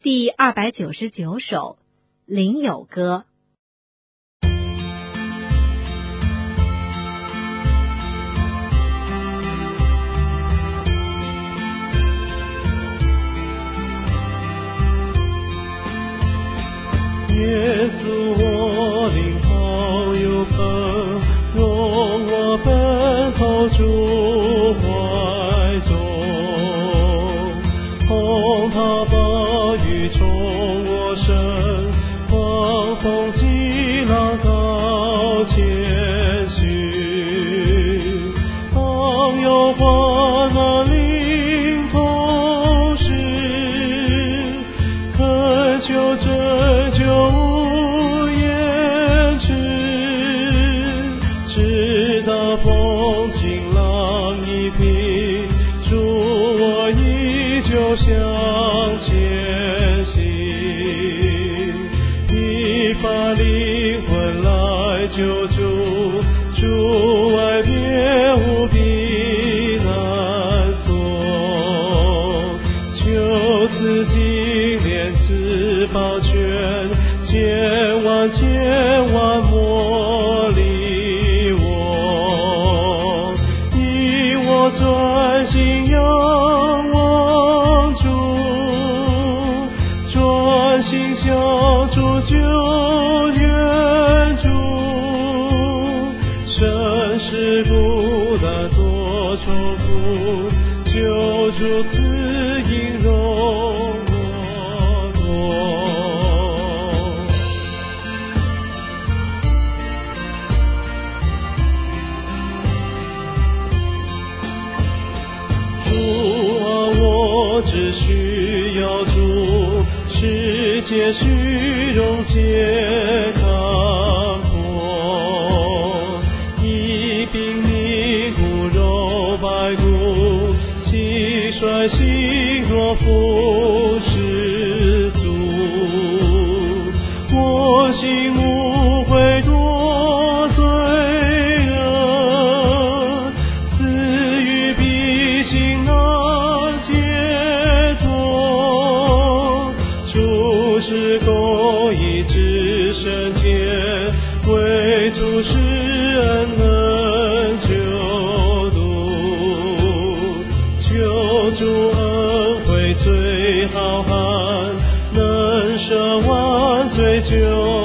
第299首灵友歌。 耶稣，我灵好有朋，容我奔投主怀中，洪涛暴雨冲我身，狂风激浪高前行，当有患难临头时，恳求拯救无言之，直到风静浪一平，主我依旧向前行，疲乏灵魂来救助，主爱别无避难所，求赐精炼自保全，千万磨砺我，以我专心仰望主，专心向主救援主，生死孤单多愁苦，救主赐引容我多。主啊，我只需要主，世界虚荣皆看破，一并凝固肉白骨，气衰心若复失足，我心无悔多罪恶，死于必行难解脱，主是公义至圣洁，为主施恩能救度，求主恩惠最浩瀚，能赦万罪救